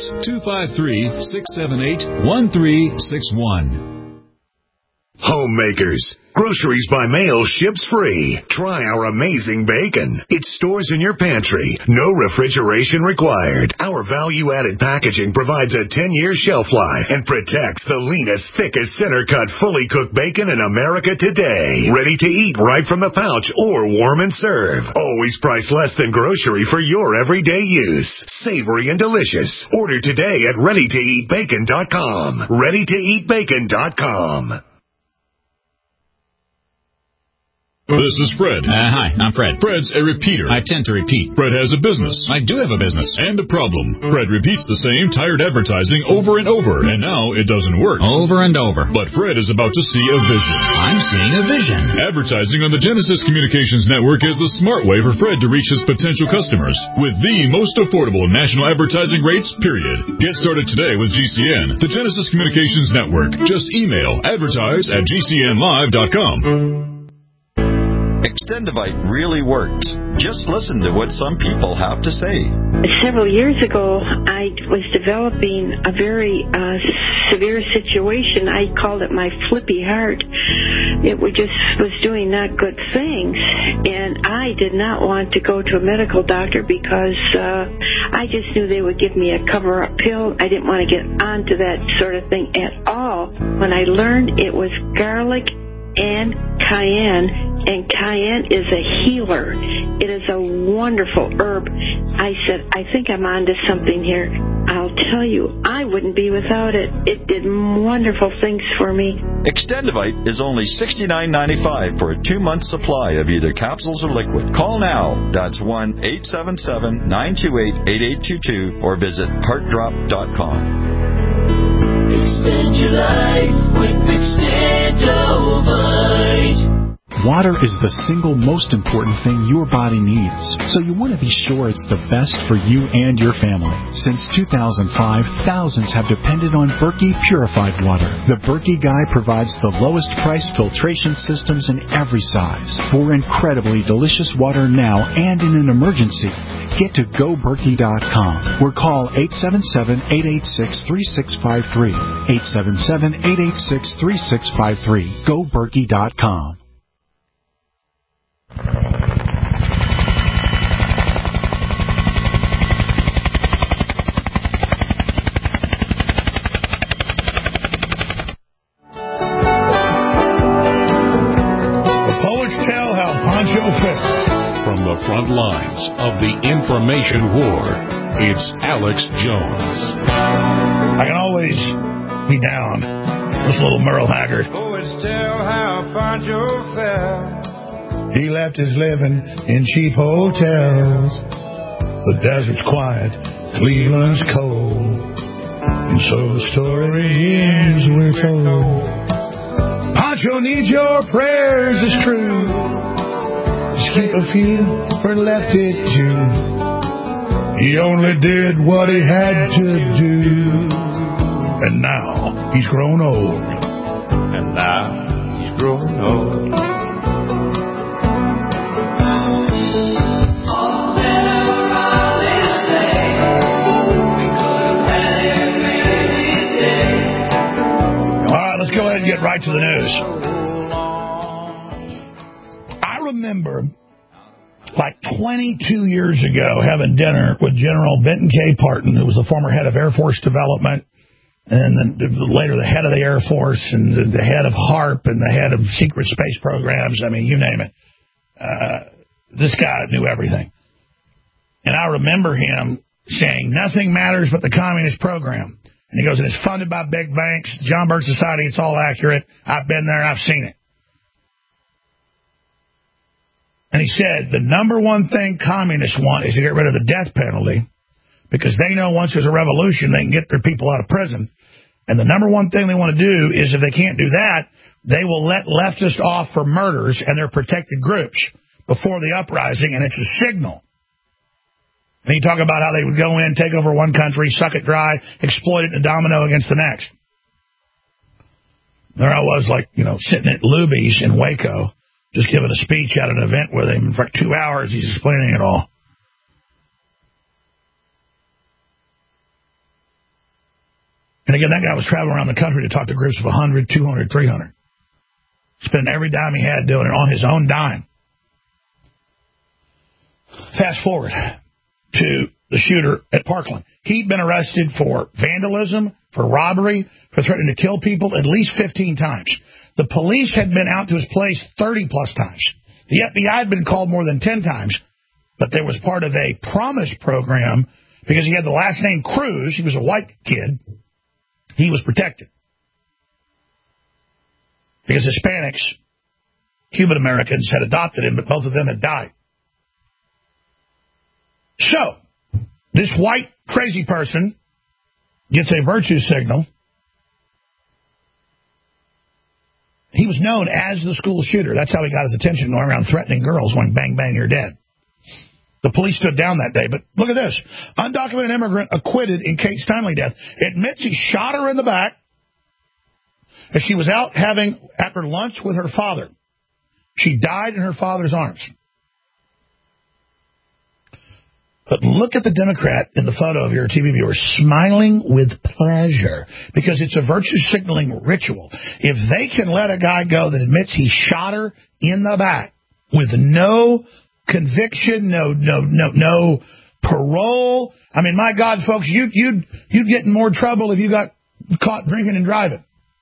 253-678-1361. Homemakers. Groceries by mail ships free. Try our amazing bacon. It stores in your pantry. No refrigeration required. Our value-added packaging provides a 10-year shelf life and protects the leanest, thickest, center-cut, fully cooked bacon in America today. Ready to eat right from the pouch or warm and serve. Always priced less than grocery for your everyday use. Savory and delicious. Order today at ReadyToEatBacon.com. ReadyToEatBacon.com. This is Fred. Hi, I'm Fred. Fred's a repeater. I tend to repeat. Fred has a business. I do have a business. And a problem. Fred repeats the same tired advertising over and over, and now it doesn't work. Over and over. But Fred is about to see a vision. I'm seeing a vision. Advertising on the Genesis Communications Network is the smart way for Fred to reach his potential customers with the most affordable national advertising rates, period. Get started today with GCN, the Genesis Communications Network. Just email advertise@gcnlive.com. Extendivite really works. Just listen to what some people have to say. Several years ago, I was developing a very severe situation. I called it my flippy heart. It was doing not good things, and I did not want to go to a medical doctor because I just knew they would give me a cover-up pill. I didn't want to get onto that sort of thing at all. When I learned it was garlic and cayenne, and cayenne is a healer. It is a wonderful herb. I said, I think I'm onto something here. I'll tell you, I wouldn't be without it. It did wonderful things for me. Extendivite is only $69.95 for a 2-month supply of either capsules or liquid. Call now. That's 1-877-928-8822 or visit heartdrop.com. Extend your life with Extendivite. Water is the single most important thing your body needs, so you want to be sure it's the best for you and your family. Since 2005, thousands have depended on Berkey Purified Water. The Berkey Guy provides the lowest priced filtration systems in every size for incredibly delicious water now and in an emergency. Get to GoBerkey.com or call 877-886-3653. 877-886-3653. GoBerkey.com. From the front lines of the information war, it's Alex Jones. I can always be down. This little Merle Haggard. Poets tell how Pancho fell. He left his living in cheap hotels. The desert's quiet, Cleveland's cold. And so the story ends, we're told. Pancho needs your prayers, it's true. Just keep a few for left it to. He only did what he had to do. And now he's grown old. And now he's grown old. Go ahead and get right to the news. I remember like 22 years ago having dinner with General Benton K. Parton, who was the former head of Air Force Development, and then later the head of the Air Force, and the head of HARP, and the head of secret space programs. I mean, you name it. This guy knew everything. And I remember him saying, nothing matters but the communist program. And he goes, and it's funded by big banks, John Birch Society, it's all accurate. I've been there, I've seen it. And he said, the number one thing communists want is to get rid of the death penalty, because they know once there's a revolution, they can get their people out of prison. And the number one thing they want to do is if they can't do that, they will let leftists off for murders and their protected groups before the uprising, and it's a signal. And you talk about how they would go in, take over one country, suck it dry, exploit it in a domino against the next. There I was, sitting at Luby's in Waco, just giving a speech at an event with him. For 2 hours, he's explaining it all. And again, that guy was traveling around the country to talk to groups of 100, 200, 300. Spending every dime he had doing it on his own dime. Fast forward to the shooter at Parkland. He'd been arrested for vandalism, for robbery, for threatening to kill people at least 15 times. The police had been out to his place 30-plus times. The FBI had been called more than 10 times, but there was part of a promise program because he had the last name Cruz. He was a white kid. He was protected. Because Hispanics, Cuban Americans, had adopted him, but both of them had died. So, this white crazy person gets a virtue signal. He was known as the school shooter. That's how he got his attention, going around threatening girls, going bang, bang, you're dead. The police stood down that day. But look at this. Undocumented immigrant acquitted in Kate Steinle death. Admits he shot her in the back as she was out after lunch with her father. She died in her father's arms. But look at the Democrat in the photo of your TV viewer, smiling with pleasure, because it's a virtue signaling ritual. If they can let a guy go that admits he shot her in the back with no conviction, no parole. I mean, my God, folks, you'd get in more trouble if you got caught drinking and driving.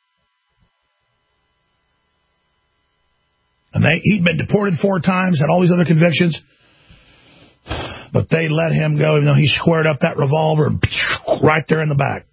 And he'd been deported 4 times, had all these other convictions. But they let him go, even though he squared up that revolver right there in the back.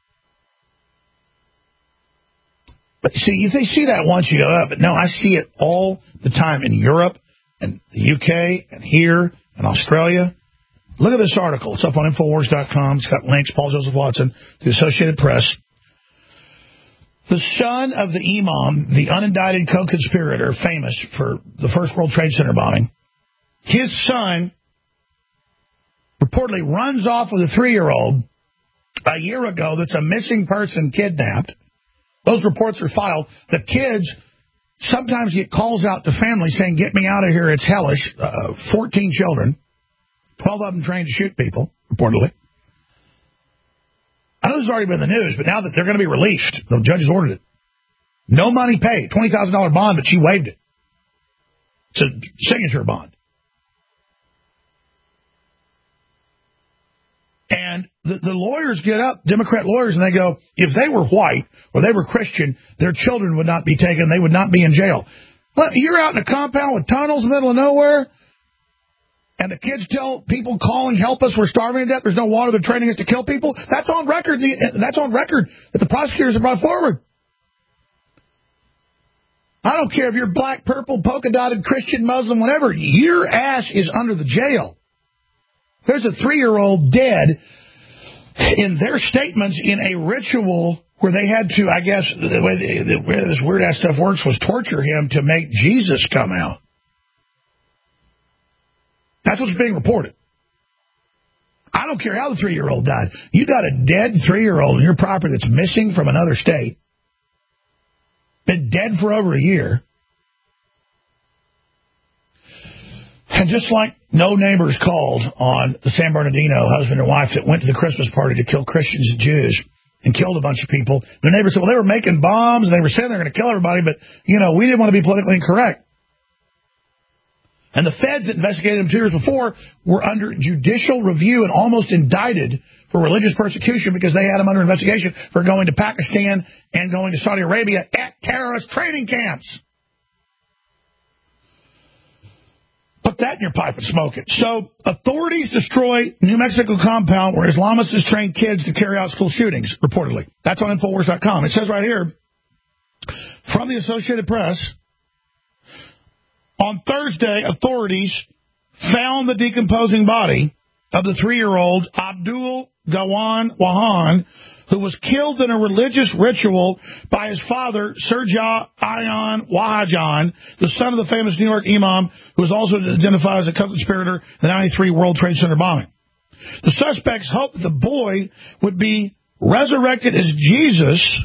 But see, if they see that once, you go, oh, but no, I see it all the time in Europe and the UK and here and Australia. Look at this article. It's up on Infowars.com. It's got links, Paul Joseph Watson, the Associated Press. The son of the imam, the unindicted co-conspirator, famous for the first World Trade Center bombing, his son reportedly runs off with a 3-year-old a year ago that's a missing person kidnapped. Those reports are filed. The kids sometimes get calls out to families saying, get me out of here, it's hellish. 14 children, 12 of them trained to shoot people, reportedly. I know this has already been in the news, but now that they're going to be released, the judge has ordered it. No money paid, $20,000 bond, but she waived it. It's a signature bond. And the lawyers get up, Democrat lawyers, and they go, if they were white or they were Christian, their children would not be taken. They would not be in jail. Well, you're out in a compound with tunnels in the middle of nowhere, and the kids tell people calling, help us, we're starving to death, there's no water, they're training us to kill people. That's on record. That's on record that the prosecutors have brought forward. I don't care if you're black, purple, polka-dotted, Christian, Muslim, whatever. Your ass is under the jail. There's a 3-year-old dead in their statements in a ritual where they had to, I guess, the way this weird-ass stuff works was torture him to make Jesus come out. That's what's being reported. I don't care how the 3-year-old died. You got a dead 3-year-old on your property that's missing from another state, been dead for over a year. And just like no neighbors called on the San Bernardino husband and wife that went to the Christmas party to kill Christians and Jews and killed a bunch of people, their neighbors said, well, they were making bombs and they were saying they're going to kill everybody, but, we didn't want to be politically incorrect. And the feds that investigated them 2 years before were under judicial review and almost indicted for religious persecution because they had them under investigation for going to Pakistan and going to Saudi Arabia at terrorist training camps. Put that in your pipe and smoke it. So, authorities destroy New Mexico compound where Islamists train kids to carry out school shootings, reportedly. That's on Infowars.com. It says right here, from the Associated Press, on Thursday, authorities found the decomposing body of the 3-year-old Abdul Gawan Wahan, who was killed in a religious ritual by his father, Sirja Ayan Wahajan, the son of the famous New York imam, who was also identified as a co-conspirator in the 93 World Trade Center bombing. The suspects hoped that the boy would be resurrected as Jesus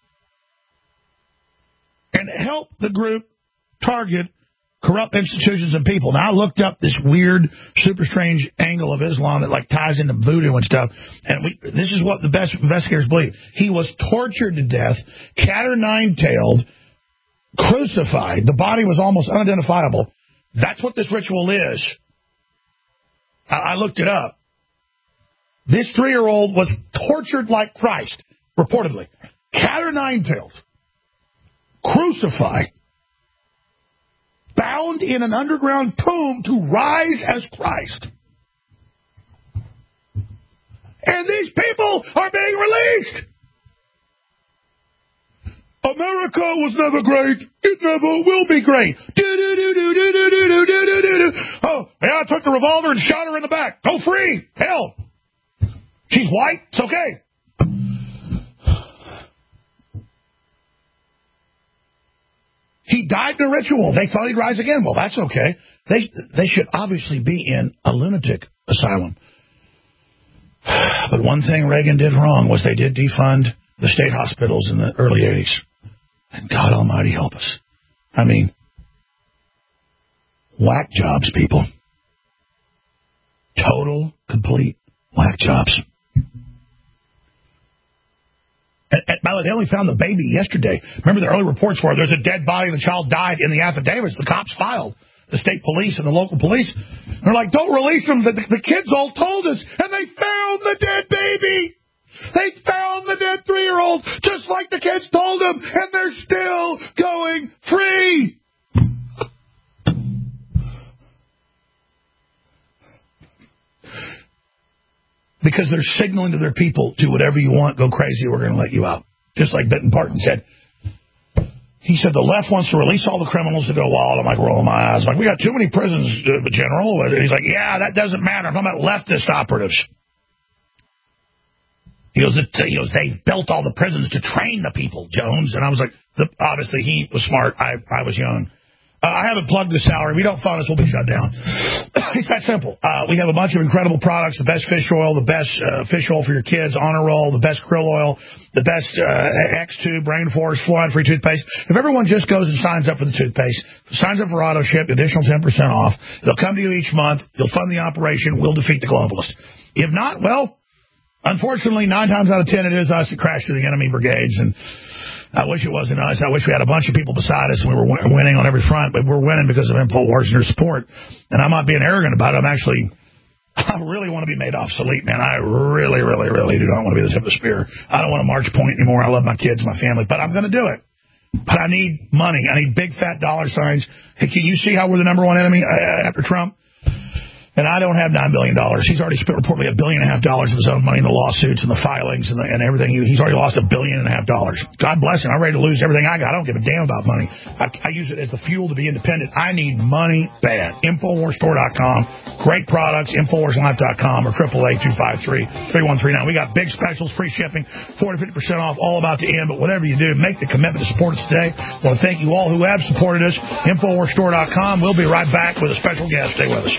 and help the group target corrupt institutions and people. Now, I looked up this weird, super strange angle of Islam that like ties into voodoo and stuff, and this is what the best investigators believe. He was tortured to death, cat or nine-tailed, crucified. The body was almost unidentifiable. That's what this ritual is. I looked it up. This 3-year-old was tortured like Christ, reportedly. Cat or nine-tailed, crucified, bound in an underground tomb to rise as Christ. And these people are being released. America was never great. It never will be great. Oh, yeah, I took the revolver and shot her in the back. Go free. Hell. She's white. It's okay. He died in a ritual. They thought he'd rise again. Well, that's okay. They should obviously be in a lunatic asylum. But one thing Reagan did wrong was they did defund the state hospitals in the early 80s. And God Almighty help us. I mean, whack jobs, people. Total, complete whack jobs. And by the way, they only found the baby yesterday. Remember, the early reports were there's a dead body, the child died in the affidavits. The cops filed, the state police and the local police. They're like, don't release them. The kids all told us. And they found the dead baby. They found the dead 3-year-old, just like the kids told them. And they're still going free. Because they're signaling to their people, do whatever you want, go crazy, we're going to let you out. Just like Benton Barton said. He said the left wants to release all the criminals to go wild. I'm like, rolling my eyes. I'm like, we got too many prisons, General. And he's like, yeah, that doesn't matter. I'm talking about leftist operatives. He goes, they built all the prisons to train the people, Jones. And I was like, obviously he was smart. I was young. I haven't plugged the salary. We don't fund us, we'll be shut down. It's that simple. We have a bunch of incredible products, the best fish oil, the best fish oil for your kids, Honor Roll, the best krill oil, the best X2, Brain Force, fluoride-free toothpaste. If everyone just goes and signs up for the toothpaste, signs up for auto ship, additional 10% off, they'll come to you each month, you'll fund the operation, we'll defeat the globalist. If not, well, unfortunately, 9 times out of 10, it is us that crash through the enemy brigades, and I wish it wasn't us. I wish we had a bunch of people beside us and we were winning on every front, but we're winning because of InfoWars and their support. And I'm not being arrogant about it. I really want to be made obsolete, man. I really, really, really do not want to be the tip of the spear. I don't want to march point anymore. I love my kids, my family, but I'm going to do it. But I need money. I need big, fat dollar signs. Hey, can you see how we're the #1 enemy after Trump? And I don't have $9 billion. He's already spent reportedly $1.5 billion of his own money in the lawsuits and the filings and everything. He's already lost $1.5 billion. God bless him. I'm ready to lose everything I got. I don't give a damn about money. I use it as the fuel to be independent. I need money bad. InfoWarsStore.com. Great products. InfoWarsLife.com or 888-253-3139. We got big specials, free shipping, 40-50% off, all about to end. But whatever you do, make the commitment to support us today. I want to thank you all who have supported us. InfoWarsStore.com. We'll be right back with a special guest. Stay with us.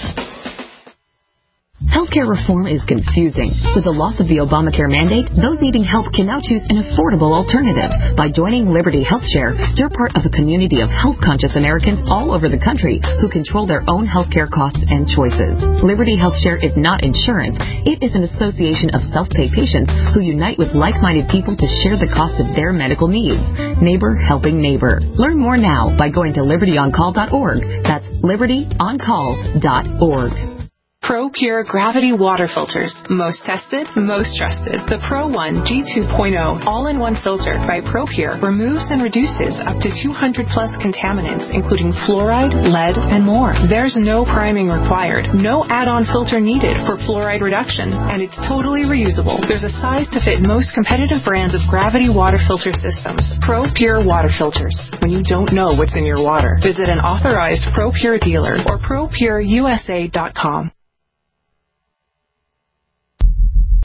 Healthcare reform is confusing. With the loss of the Obamacare mandate, those needing help can now choose an affordable alternative. By joining Liberty HealthShare, you're part of a community of health-conscious Americans all over the country who control their own healthcare costs and choices. Liberty HealthShare is not insurance. It is an association of self-pay patients who unite with like-minded people to share the cost of their medical needs. Neighbor helping neighbor. Learn more now by going to libertyoncall.org. That's libertyoncall.org. ProPure Gravity Water Filters. Most tested, most trusted. The Pro One G2.0 all-in-one filter by ProPure removes and reduces up to 200 plus contaminants, including fluoride, lead, and more. There's no priming required, no add-on filter needed for fluoride reduction, and it's totally reusable. There's a size to fit most competitive brands of gravity water filter systems. ProPure Water Filters. When you don't know what's in your water, visit an authorized ProPure dealer or ProPureUSA.com.